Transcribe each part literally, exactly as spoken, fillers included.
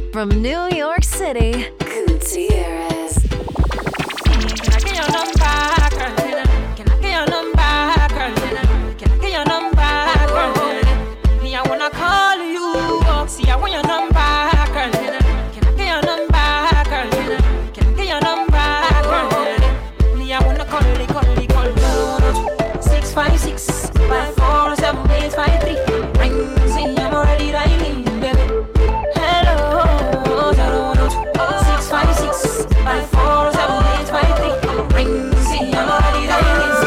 From New York City, Gutierrez. Can I get your number, girl? Can I get your number, girl? Can I get your number, girl? Me, I wanna call you. See, I want your number, girl. Can I get your number, girl? Can I get your number, girl? Me, I wanna call you, call you, call you. Six five six five four seven eight five three. Ring, see, I'm already dialing, baby. Hello, six five six five four seven eight five three. Ring, see, I'm already dialing, baby.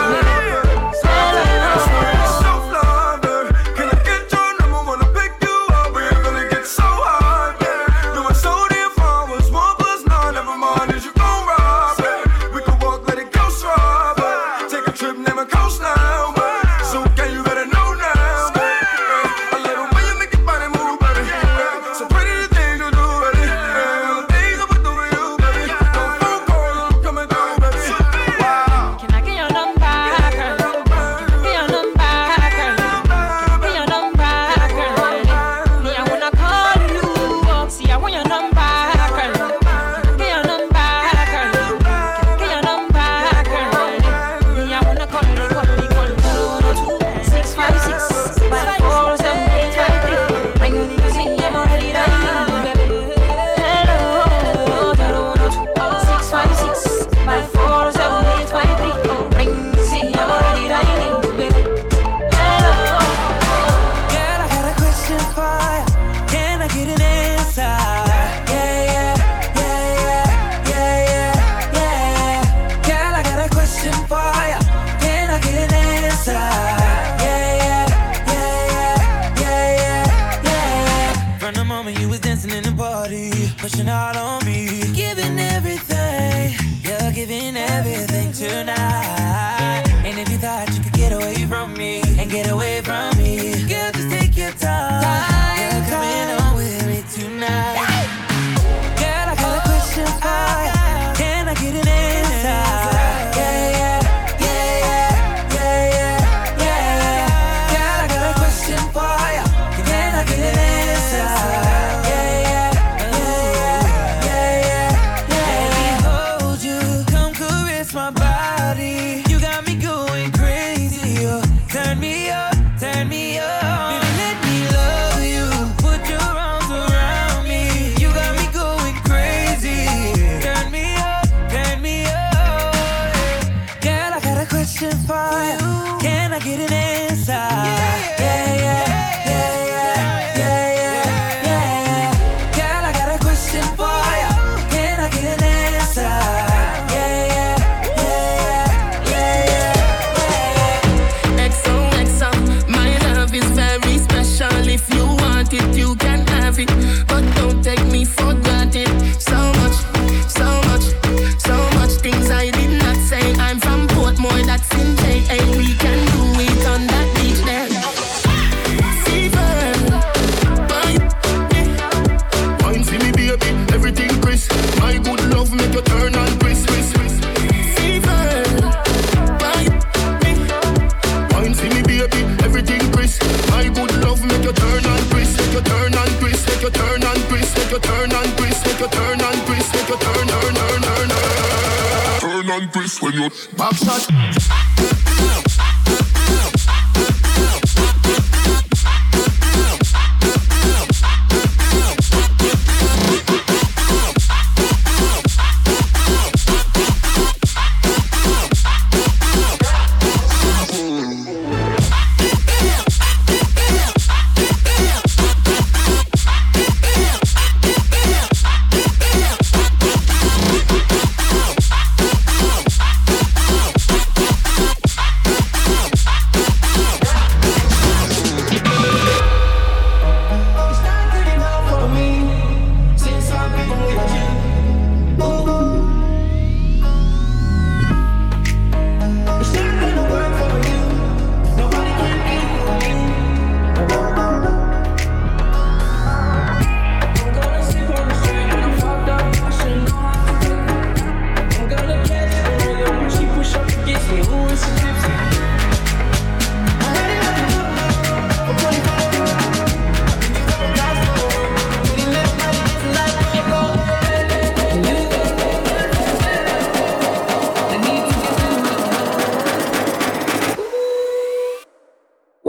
When you back shot.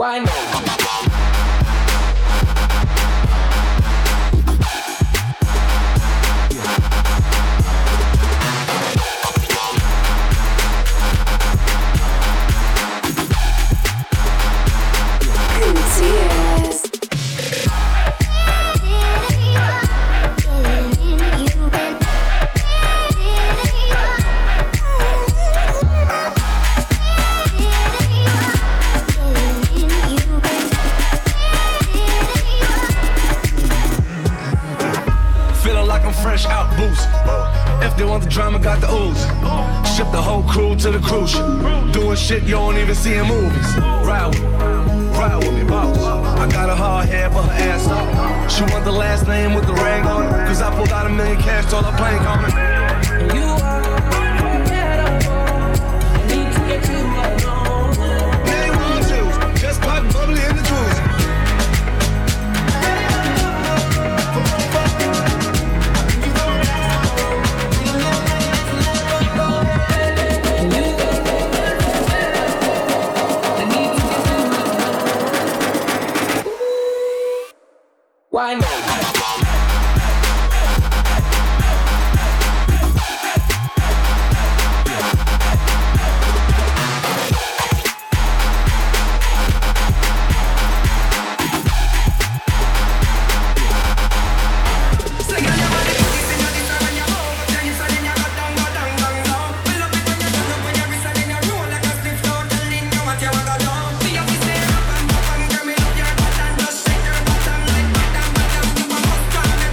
Why not? Fresh out boost. If they want the drama, got the ooze. Ship the whole crew to the cruise ship. Doing shit you don't even see in movies. Ride with me, ride with me, boss. I got a hard head, but her ass up. She want the last name with the rag on it. Cause I pulled out a million cash, told her plane coming. You are unforgettable. I need to get you alone. They want you, just pop bubbly in the juice. Why not? Just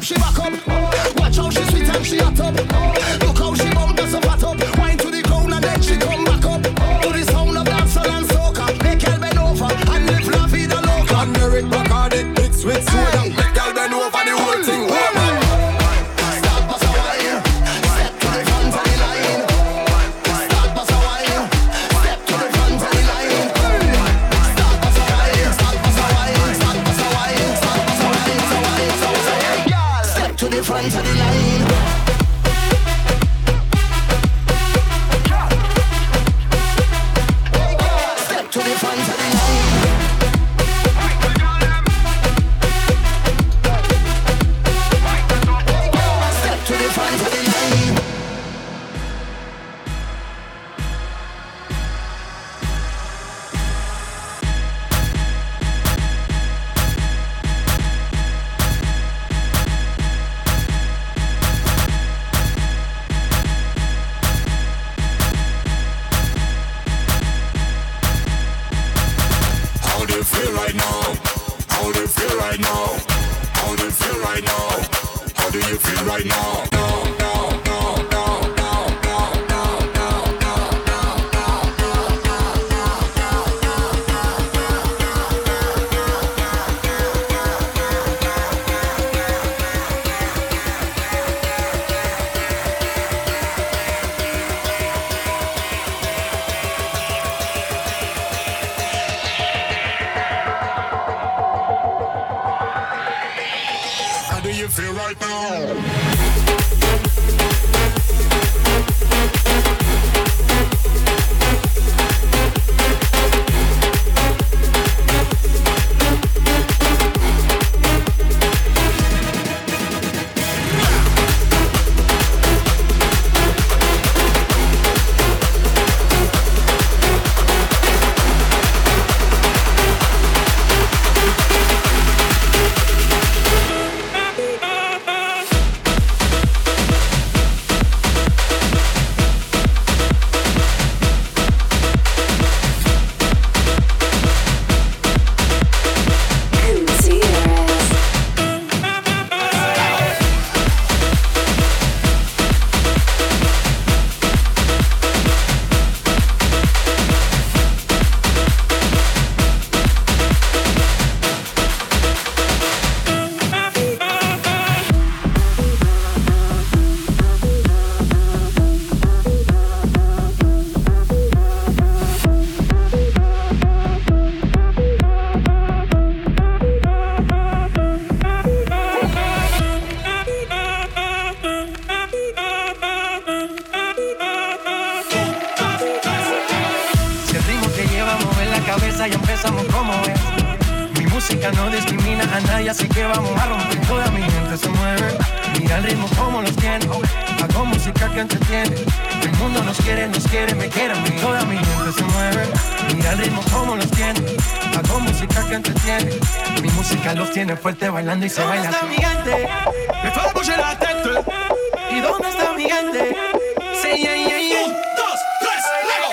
she back up. Watch how she sweet and she hot up. Look how she bump us up hot up. Wine to the ground and then she come back up. To the sound of dancehall and soca. Make girl bend over and live la vida loca. John Merrick Bacardi mixed with soda. Make girl bend over the whole thing. Start bust a wine. Step to the front of the line. Start bust a wine. Step to the front of the line. Start bust a wine. Start bust a wine. Start bust a wine. Start bust a wine. Start wine. Start wine. Step to the front of the line. Step to the front of the line. Step to the front of the line. How do you feel right now? How do you feel right now? How do you feel right now? How do you feel right now? No, no, no, no, no, no, no, no, How do you feel right now? Si el ritmo te lleva a mover la cabeza, ya empezamos como es. Mi música no discrimina a nadie, así que vamos a romper. Toda mi gente se mueve. Mira el ritmo como los tiene. Hago música que entretiene. El mundo nos quiere, nos quiere, me quiere a mí. Toda mi gente se mueve. Mira el ritmo como los tiene. Hago música que entretiene. Mi música los tiene fuerte bailando y se baila. ¿Dónde está mi gente? Me fue a bouger la tête. ¿Y dónde está mi gente? Sí, yeah, yeah, yeah. Un, dos, tres, luego.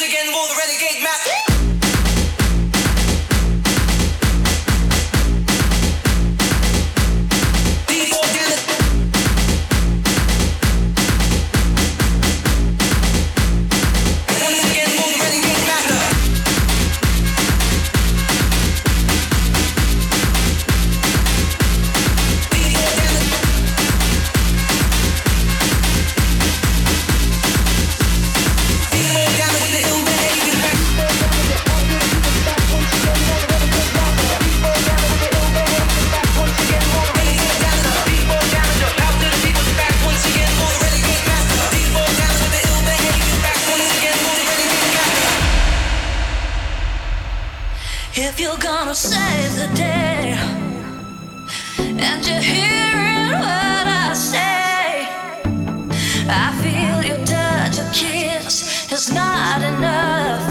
again for the renegade map. If you're gonna save the day and you're hearing what I say, I feel your touch, your kiss is not enough.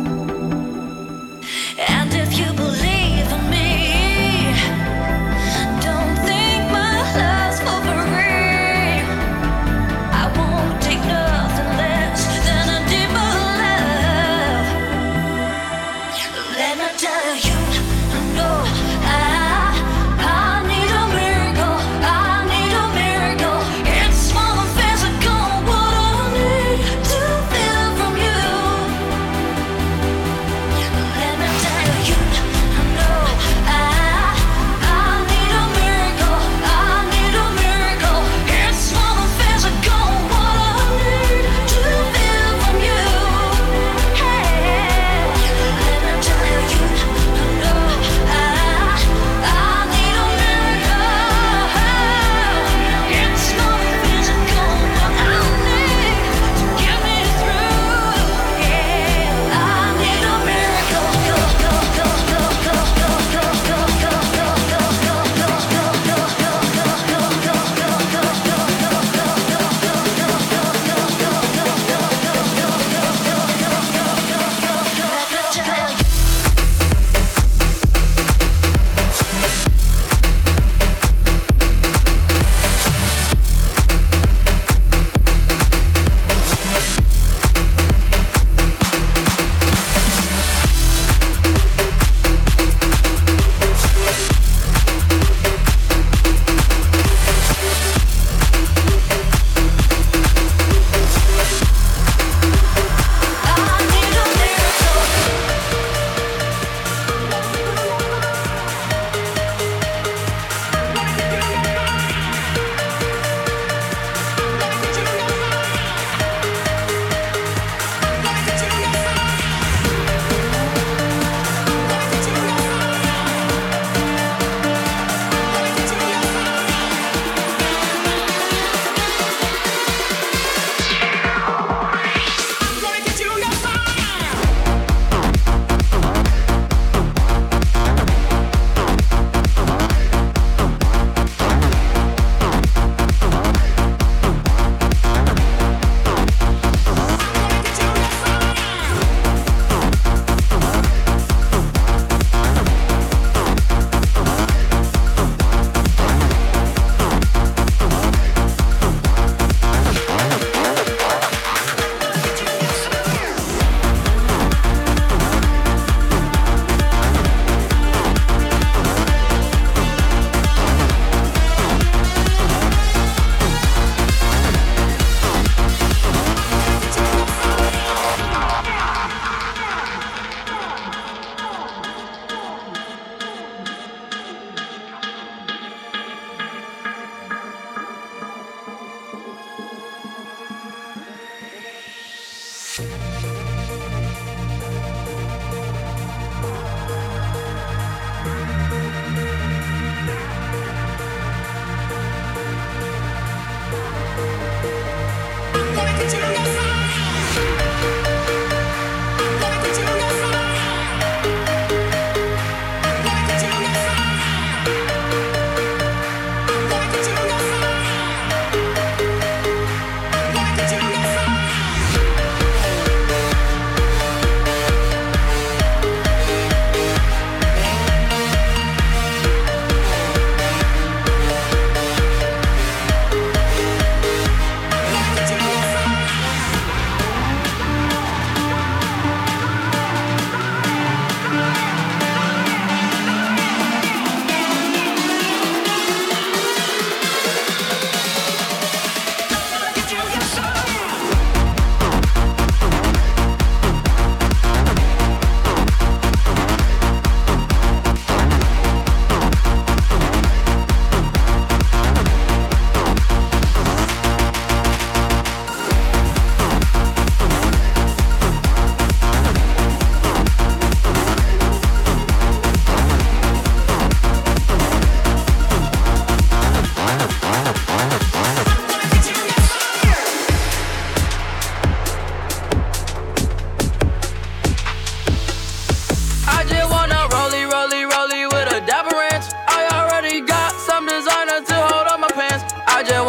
And if you believe in me, don't think my love's for free. I won't take nothing less than a deeper love. Let me tell you, no, I, I need a miracle.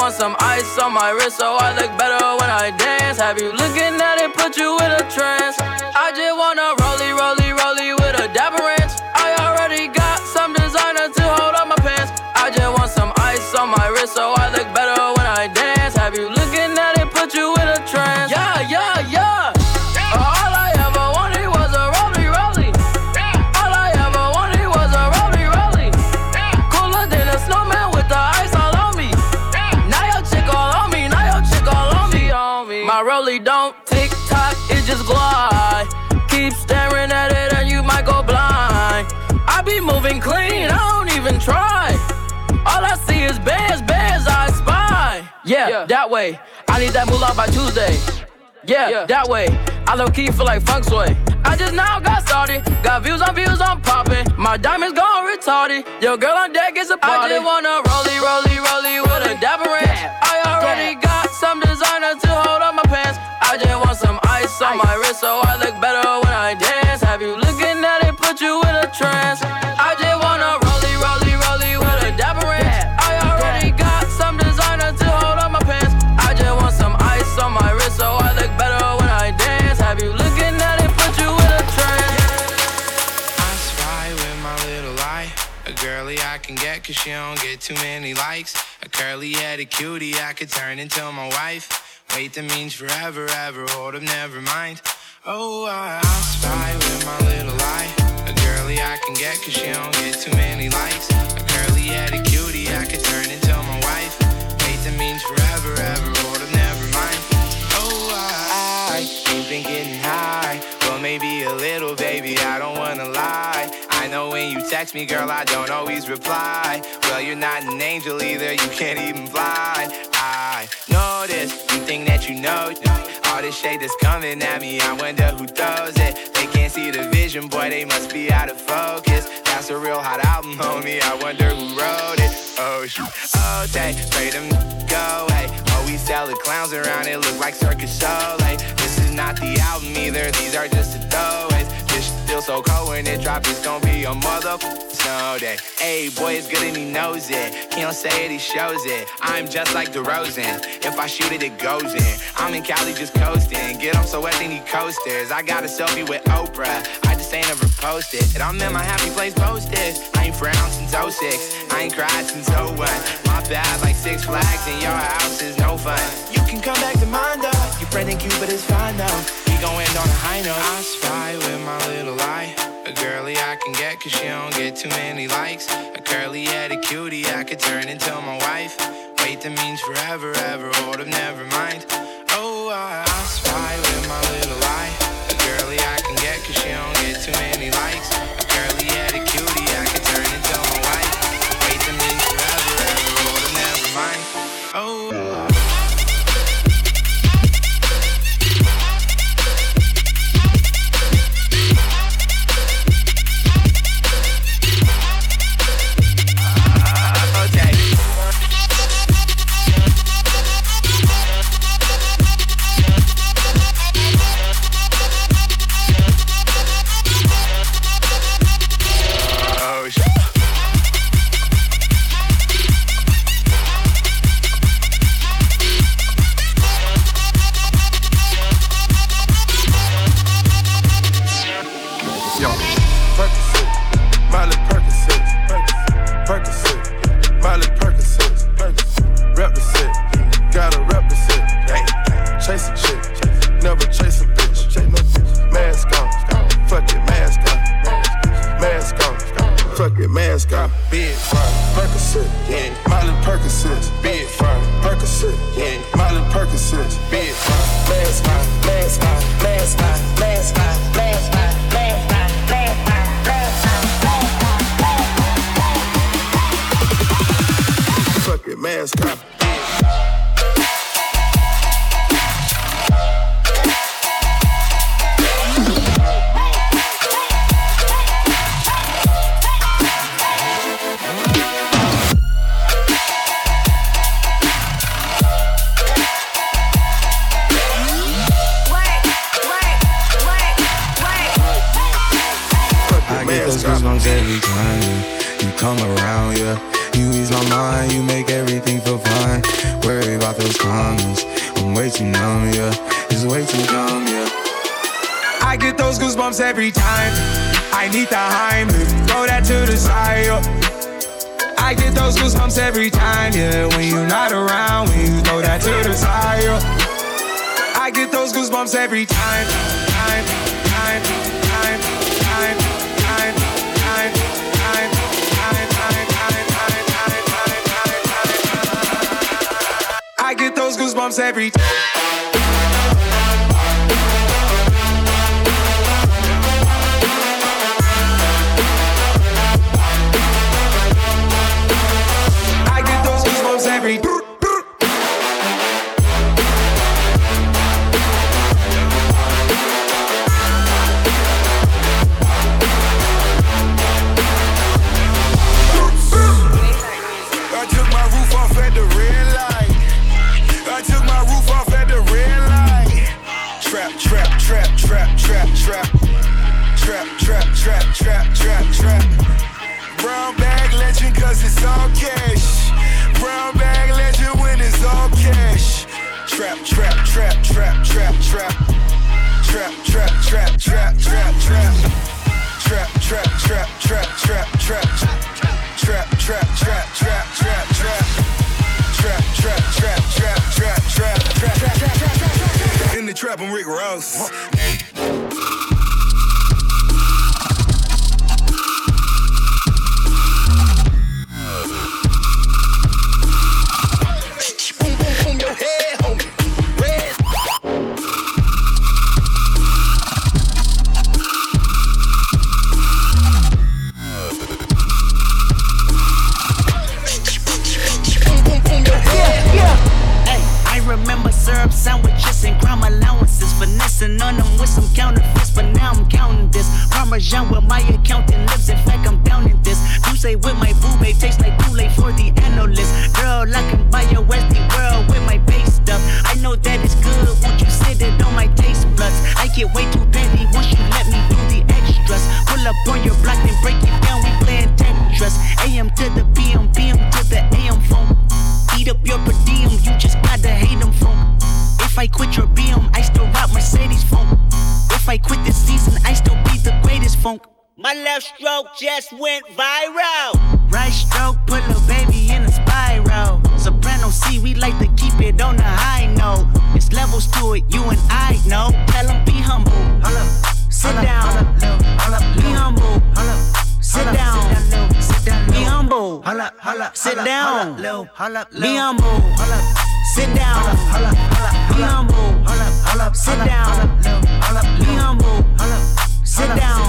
want some ice on my wrist so I look better when I dance. Have you looking at it, put you in a trance? I just wanna rollie, rollie, rollie with a dapper ranch. I already got some designer to hold up my pants. I just want some ice on my wrist so I look better when I dance. Have you looking at it, put you in a trance? Yeah, yeah, yeah. All I ever wanted was a rollie, rollie. All I ever wanted was a rollie, rollie. Cooler than a snowman with the ice all on me. Now your chick all on me, now your chick all on me, on me. My rollie don't tick tock, it just glide. Keep staring at it and you might go blind. I be moving clean, I don't even try. All I see is bands, bands I spy. Yeah, yeah, that way. I need that moolah by Tuesday. Yeah, yeah, that way. I low key feel like funk sway. I just now got started. Got views on views, I'm popping. My diamonds gone retarded. Your girl on deck is a party. I just wanna rollie, rollie, rollie with a dapper ranch. I already got some designer to hold up my pants. I just want some ice on my wrist so I look better when I dance. Have you looking at it, put you in a trance? I just wanna rollie, rollie, rollie with a dapper ranch. I already got some designer to hold up my pants. I just want some ice on my wrist so I look better when I dance. Have you looking at it, put you in a trance? I spy with my little eye. A girly I can get cause she don't get too many likes. A curly-headed cutie I could turn into my wife. Wait, that means forever, ever, hold up, never mind. Oh, I, I spy with my little eye. A girly I can get cause she don't get too many likes. A curly-headed cutie I could turn into my wife. Wait, that means forever, ever, hold up, never mind. Oh, I, I you've been getting high. Well, maybe a little, baby, I don't wanna lie. I know when you text me, girl, I don't always reply. Well, you're not an angel either, you can't even fly. I know this, you think that you know all this shade that's coming at me, I wonder who throws it. They can't see the vision, boy, they must be out of focus. That's a real hot album, homie, I wonder who wrote it. Oh, shoot, oh, they pray them go away. Oh, we sell the clowns around, it look like Circus Soleil. This is not the album either, these are just the throwaways. This shit feels so cold when it drops, it's gonna be a motherfucking snow day. Hey, boy, it's good and he knows it. He don't say it, he shows it. I'm just like DeRozan. If I shoot it, it goes in. I'm in Cali just coasting. Get him so wet, they need coasters. I got a selfie with Oprah. I just ain't ever posted. And I'm in my happy place posted. I ain't frowned since oh six. I ain't cried since oh one. My bad like Six Flags and your house is no fun. You can come back to mine though. Your friend ain't cute, but it's fine though. We gon' end on a high note. I spy with my little eye. A girly I can get cause she don't get too many likes. A curly-headed cutie I could turn into my wife. Wait, that means forever, ever, hold up, never mind. Oh, I, I spy with my little eye. A girly I can get cause she don't get too many likes. A curly-headed cutie I could turn into my wife. Wait, that means forever, ever, hold up, never mind. Oh. mine. You make everything feel fine. Worry about those comments. I'm way too numb, yeah. It's way too dumb, yeah. I get those goosebumps every time. I need the Heimlich. Throw that to the side, yeah. I get those goosebumps every time, yeah. When you're not around, when you throw that to the side, yeah. I get those goosebumps every time. Time, time, time, time, time, time, time, time, time, time, time, time. I get those goosebumps every time. Every I took my roof off at the red light. I took my roof off at the red light. Trap, trap, trap, trap, trap, trap. Trap, trap, trap, trap, trap, trap. Brown bag legend cause it's all cash. Brown bag legend when it's all cash. Trap, trap, trap, trap, trap, trap. Trap, trap, trap, trap, trap, trap. Trap, trap, trap, trap, trap, trap. Trap, trap, trap, trap, trap, trap. Trap, trap, trap, trap, trap, trap, trap, trap. In the trap, I'm Rick Ross. Sandwiches and crime allowances, finessing on them with some counterfeits. But now I'm counting this Parmesan with my accountant lips. In fact, I'm down in this. You say with my boo babe tastes like Kool-Aid for the analyst. Girl, I can buy your Westie world with my base stuff. I know that it's good. Won't you sit it on my taste buds? I get way too petty once you let me do the extras. Pull up on your block and break it down. We playing Tetris. A M to the P M, P M to the A M phone. Eat up your per diem. You just gotta hate them phone. If I quit your B M, I still rock Mercedes funk. If I quit this season, I still be the greatest funk. My left stroke just went viral. Right stroke put a baby in a spiral. Soprano C, we like to keep it on the high note. It's levels to it, you and I know. Tell them be humble. Hold up, sit down. Be humble. Sit down. Be humble. Sit down. Be humble. Sit down. Be humble. Sit down. Be humble. Sit down.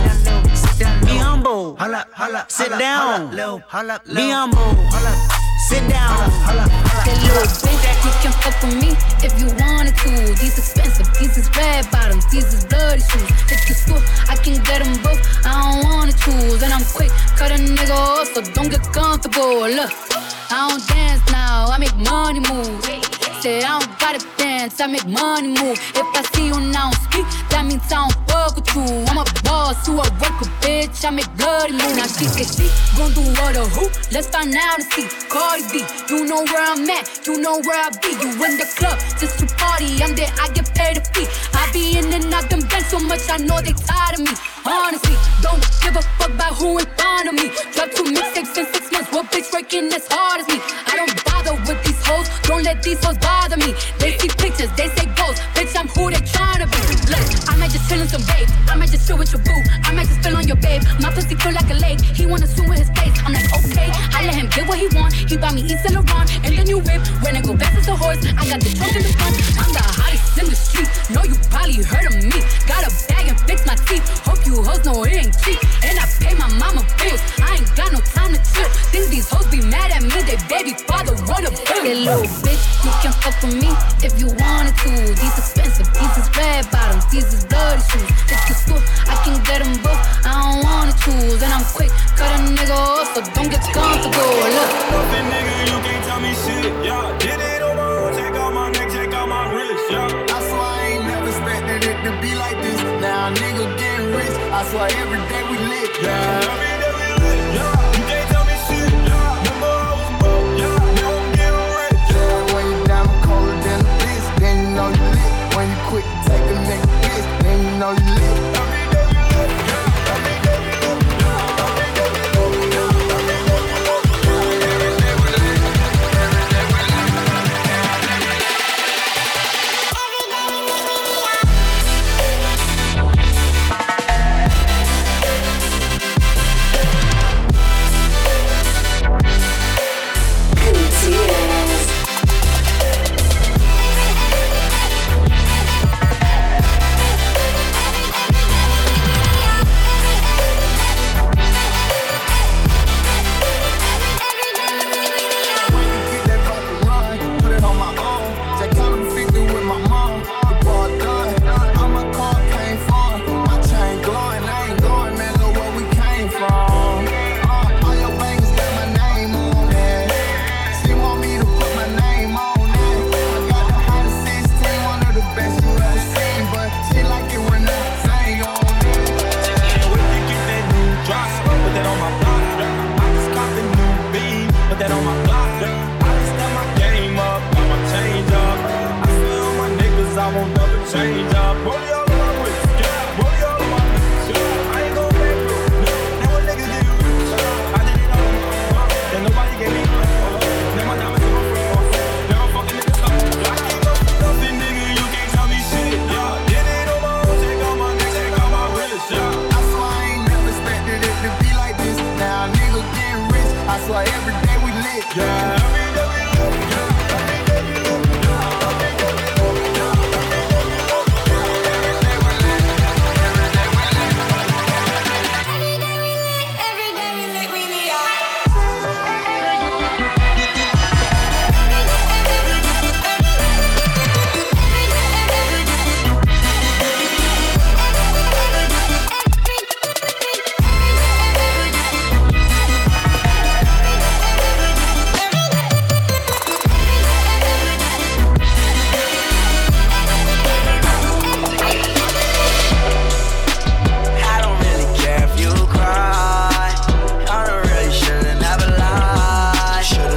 Be humble. Sit down. Be humble. Sit down. That little bitch, you can fuck with me if you wanted to. These expensive, these is red bottoms, these is bloody shoes. Hit the school, I can get them both, I don't wanna choose. And I'm quick, cut a nigga off, so don't get comfortable. Look, I don't dance now, I make money move. Say I don't gotta dance, I make money move. If I see you now speak, that means I don't fuck with you. I'm a boss, you a worker, bitch, I make bloody move. Now she say she gon' do what or who? Let's find out and see. Cardi B, you know where I'm at, you know where I be. You in the club, just to party, I'm there, I get paid a fee. I be in and out them bands so much, I know they tired of me. Honestly, don't give a fuck about who in front of me. Drop two mixtapes in six months, what bitch working as hard as me? I don't bother with these hoes, don't let these hoes bother me. They see pictures, they say ghosts, bitch, I'm who they tryna be. Look, I might just chill in some babes, I might just chill with your boo, I might just spill on your babe. My pussy feel like a lake, he wanna swim with his face. I'm like, okay, I let him get what he want. He buy me East Saint Laurent and the new whip. When I go back as a horse, I got the trunk in the front. I'm the hottest in the street, know you probably heard of me. Got a bag and fix my teeth, hope you hoes know it ain't cheap. And I pay my mama bills, I ain't got no time to chill. Think these hoes be mad at me, they baby father wanna bill. Hey little bitch, you can fuck with me if you wanted to. These expensive, these is red bottoms, these is bloody shoes. Hit the school, I can get them both, I don't wanna choose. And I'm quick, cut a nigga off, so don't get comfortable. Look, Nothing, nigga, you can't tell me shit. Yeah, did it on my own, check out my neck, check out my wrist. Yeah, I swear I ain't never expected it to be like this. Now a nigga getting rich, I swear every day we lit. yeah, every day we lit. Yeah, you can't tell me shit. Yeah, remember I was broke. Yeah.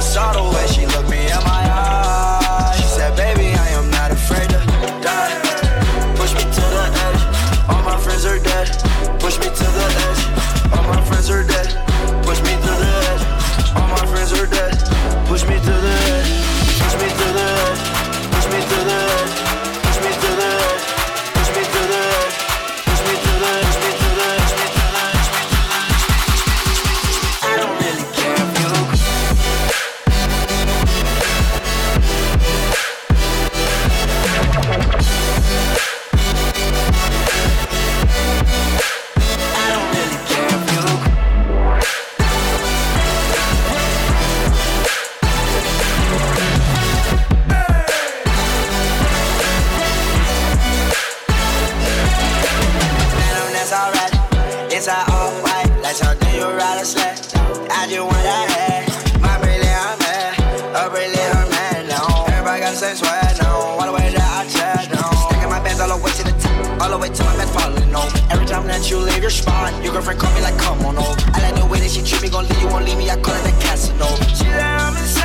saw the way she looked me in my eyes. She said, baby, I am not afraid to die. Push me to the edge, all my friends are dead. Push me to the edge, all my friends are dead. Push me to the edge, all my friends are dead. Push me to the edge, push me to the edge, push me to the edge, push me to the edge, push me to the edge, push me to the edge, push me to the edge, push me to the edge. I don't really care if you inside all white, like something you ride a sled. I just want that head, my brilliant I'm mad, a brilliant man now. Everybody got the same swag now, all the way that I chat now. Stacking my bands all the way to the top, all the way to my bed falling on. Every time that you leave your spot, your girlfriend call me like come on over. I like the way that she treat me, gon' leave you, won't leave me, I call it the Casanova. She said I'm insane.